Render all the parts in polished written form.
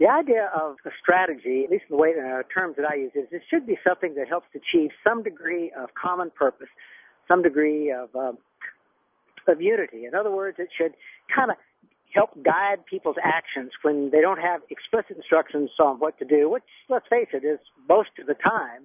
The idea of a strategy, at least in the way terms that I use, is it should be something that helps achieve some degree of common purpose, some degree of unity. In other words, it should kind of help guide people's actions when they don't have explicit instructions on what to do, which, let's face it, is most of the time.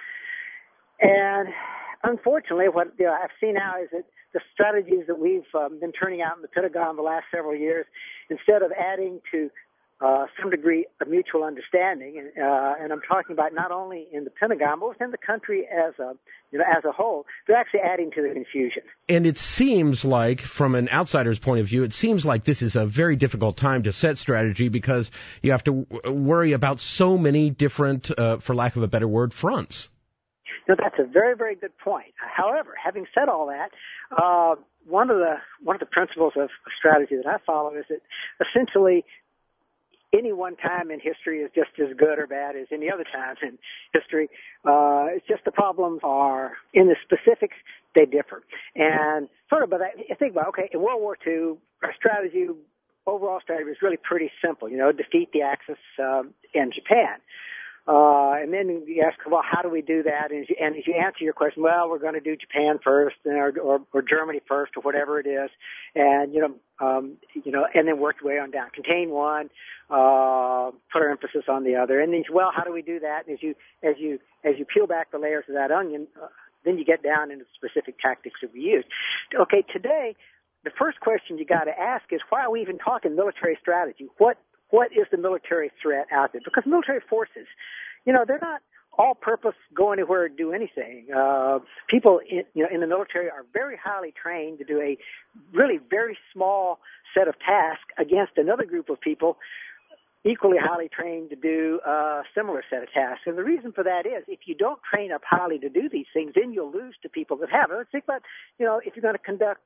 And unfortunately, what I've seen now is that the strategies that we've been turning out in the Pentagon the last several years, instead of adding to some degree of mutual understanding, and I'm talking about not only in the Pentagon, but within the country as a whole, they're actually adding to the confusion. And it seems like, from an outsider's point of view, it seems like this is a very difficult time to set strategy because you have to worry about so many different, for lack of a better word, fronts. No, that's a very, very good point. However, having said all that, one of the principles of strategy that I follow is that essentially any one time in history is just as good or bad as any other time in history. It's just the problems are in the specifics, they differ. And sort of, but I think about, okay, in World War II, our overall strategy was really pretty simple, defeat the Axis and Japan. And then you ask, well, how do we do that? And as you answer your question, well, we're going to do Japan first, or Germany first, or whatever it is, and and then work your way on down. Contain one, put our emphasis on the other, and then, well, how do we do that? And as you peel back the layers of that onion, then you get down into the specific tactics that we use. Okay, today, the first question you got to ask is, why are we even talking military strategy? What is the military threat out there? Because military forces, they're not all purpose go anywhere or do anything. People in the military are very highly trained to do a really very small set of tasks against another group of people equally highly trained to do a similar set of tasks. And the reason for that is if you don't train up highly to do these things, then you'll lose to people that have it. Let's think about, if you're going to conduct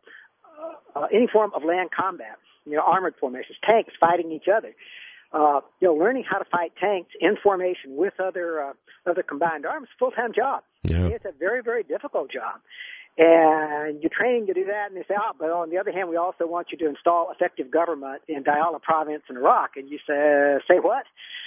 any form of land combat, armored formations, tanks fighting each other. Learning how to fight tanks in formation with other combined arms, full-time job. Yeah. It's a very, very difficult job. And you're training to do that, and they say, but on the other hand, we also want you to install effective government in Diyala province in Iraq. And you say what?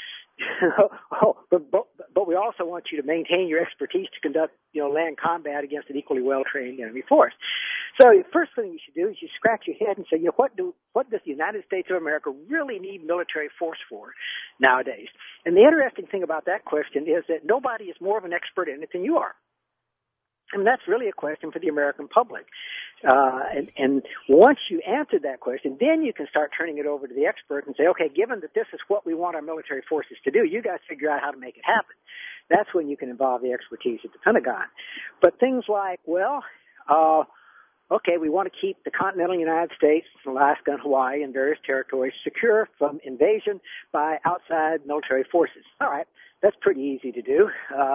But we also want you to maintain your expertise to conduct, land combat against an equally well-trained enemy force. So the first thing you should do is you scratch your head and say, what does the United States of America really need military force for nowadays? And the interesting thing about that question is that nobody is more of an expert in it than you are. I mean, that's really a question for the American public. And once you answer that question, then you can start turning it over to the experts and say, okay, given that this is what we want our military forces to do, you guys figure out how to make it happen. That's when you can involve the expertise at the Pentagon. But things like, okay, we want to keep the continental United States, Alaska and Hawaii and various territories secure from invasion by outside military forces. All right, that's pretty easy to do.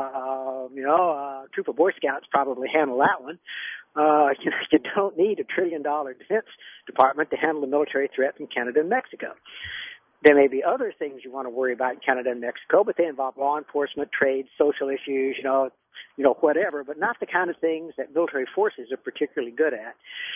A troop of Boy Scouts probably handle that one. You don't need $1 trillion defense department to handle the military threat from Canada and Mexico. There may be other things you want to worry about in Canada and Mexico, but they involve law enforcement, trade, social issues, whatever, but not the kind of things that military forces are particularly good at.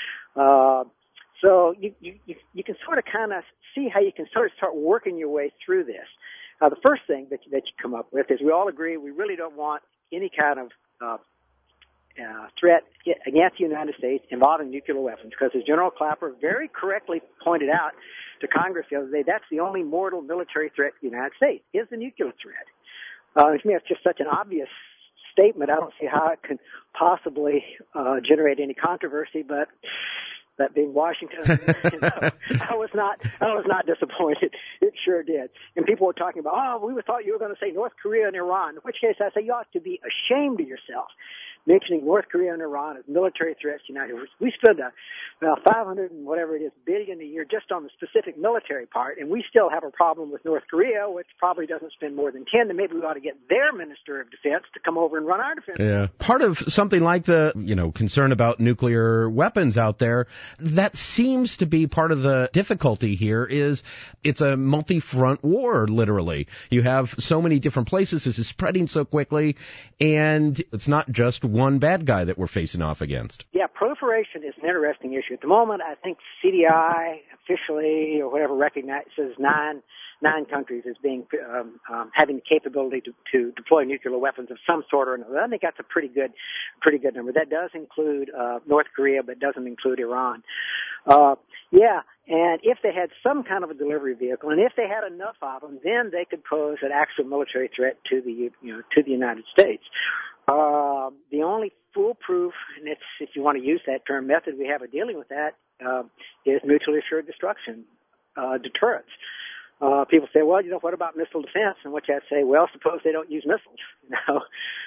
So you can sort of kind of see how you can sort of start working your way through this. The first thing that you come up with is we all agree we really don't want any kind of threat against the United States involving nuclear weapons, because as General Clapper very correctly pointed out to Congress the other day, that's the only mortal military threat to the United States, is the nuclear threat. To me, it's just such an obvious statement. I don't see how it can possibly generate any controversy, but that being Washington, I was not disappointed. It sure did. And people were talking about, we thought you were going to say North Korea and Iran, in which case I say you ought to be ashamed of yourself mentioning North Korea and Iran as military threats to the United States. We spend about $500 and whatever it is billion a year just on the specific military part, and we still have a problem with North Korea, which probably doesn't spend more than 10. And maybe we ought to get their Minister of Defense to come over and run our defense. Yeah, part of something like the concern about nuclear weapons out there, that seems to be part of the difficulty here. Is it's a multi-front war, literally. You have so many different places. This is spreading so quickly, and it's not just one bad guy that we're facing off against. Yeah, proliferation is an interesting issue. At the moment, I think CDI officially or whatever recognizes 9 9 countries as being having the capability to deploy nuclear weapons of some sort or another. I think that's a pretty good number. That does include North Korea, but doesn't include Iran. Yeah, and if they had some kind of a delivery vehicle, and if they had enough of them, then they could pose an actual military threat to the United States. The only foolproof, and it's, if you want to use that term, method we have of dealing with that is mutually assured destruction, deterrence. People say, well, what about missile defense? And which I'd say, well, suppose they don't use missiles.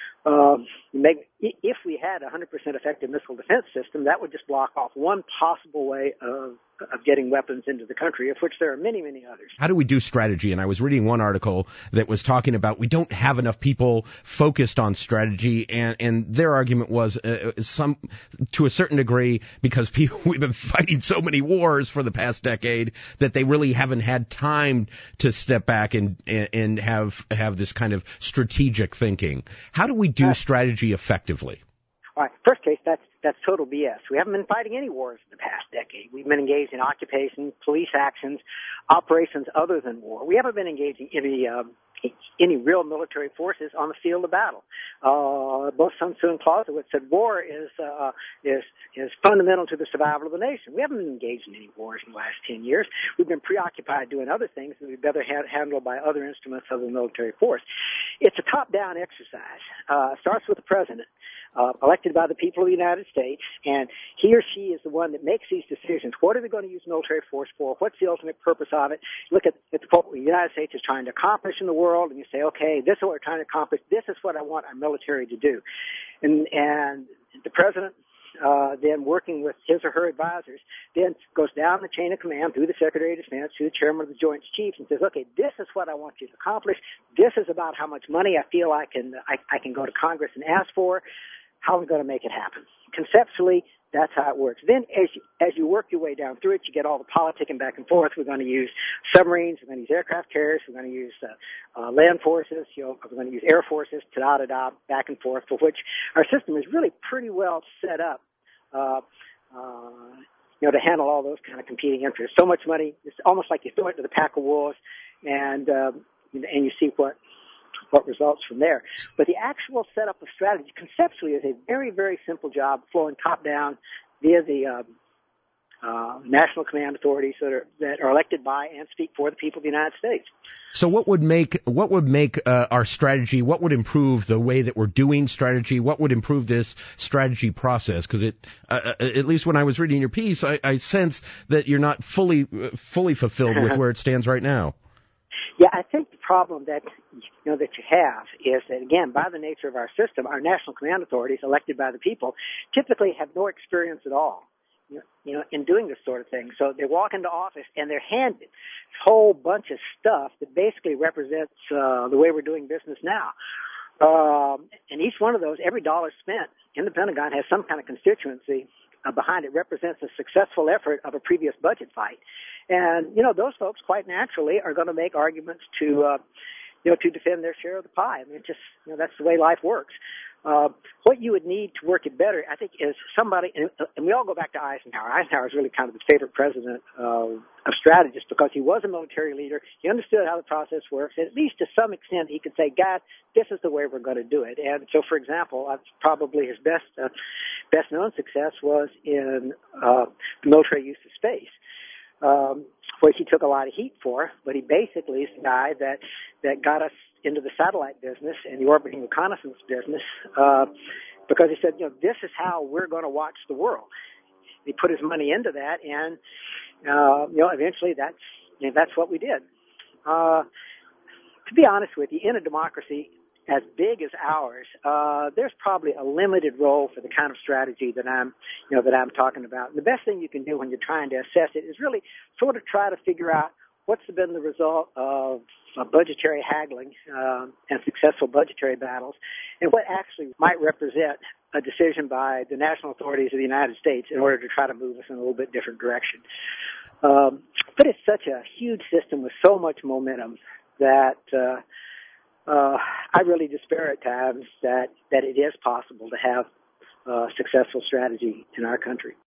If we had a 100% effective missile defense system, that would just block off one possible way of getting weapons into the country, of which there are many, many others. How do we do strategy? And I was reading one article that was talking about we don't have enough people focused on strategy, and their argument was to a certain degree because we've been fighting so many wars for the past decade that they really haven't had time to step back and have this kind of strategic thinking. How do we do strategy effectively? All right. First case, that's total BS. We haven't been fighting any wars in the past decade. We've been engaged in occupation, police actions, operations other than war. We haven't been engaging any real military forces on the field of battle. Both Sun Tzu and Clausewitz said war is fundamental to the survival of the nation. We haven't been engaged in any wars in the last 10 years. We've been preoccupied doing other things that we'd better handled by other instruments of the military force. It's a top-down exercise. Starts with the president. Elected by the people of the United States, and he or she is the one that makes these decisions. What are they going to use military force for? What's the ultimate purpose of it? Look at what the United States is trying to accomplish in the world, and you say, okay, this is what we're trying to accomplish. This is what I want our military to do. And the president, then working with his or her advisors, then goes down the chain of command through the Secretary of Defense, to the Chairman of the Joint Chiefs, and says, okay, this is what I want you to accomplish. This is about how much money I feel I can go to Congress and ask for. How are we going to make it happen? Conceptually, that's how it works. Then as you work your way down through it, you get all the politicking back and forth. We're going to use submarines. We're going to use aircraft carriers. We're going to use land forces. We're going to use air forces, back and forth, for which our system is really pretty well set up, to handle all those kind of competing interests. So much money, it's almost like you throw it to the pack of wolves, and you see what results from there. But the actual setup of strategy conceptually is a very, very simple job flowing top down via the national command authorities that are elected by and speak for the people of the United States. So what would make our strategy? What would improve the way that we're doing strategy? What would improve this strategy process? Because at least when I was reading your piece, I sensed that you're not fully fulfilled with where it stands right now. Yeah, I think the problem that you have is that, again, by the nature of our system, our national command authorities elected by the people typically have no experience at all, in doing this sort of thing. So they walk into office and they're handed this whole bunch of stuff that basically represents the way we're doing business now. And each one of those, every dollar spent in the Pentagon has some kind of constituency behind it, represents a successful effort of a previous budget fight. And, those folks quite naturally are going to make arguments to defend their share of the pie. I mean, that's the way life works. What you would need to work it better, I think, is somebody, and we all go back to Eisenhower. Eisenhower is really kind of the favorite president of strategists because he was a military leader. He understood how the process works. And at least to some extent, he could say, guys, this is the way we're going to do it. And so, for example, probably his best known success was in the military use of space, which he took a lot of heat for, but he basically is the guy that got us into the satellite business and the orbiting reconnaissance business, because he said, this is how we're going to watch the world. He put his money into that, and eventually that's what we did. To be honest with you, in a democracy as big as ours, there's probably a limited role for the kind of strategy that I'm talking about. And the best thing you can do when you're trying to assess it is really sort of try to figure out what's been the result of budgetary haggling and successful budgetary battles, and what actually might represent a decision by the national authorities of the United States in order to try to move us in a little bit different direction. But it's such a huge system with so much momentum that I really despair at times that it is possible to have successful strategy in our country.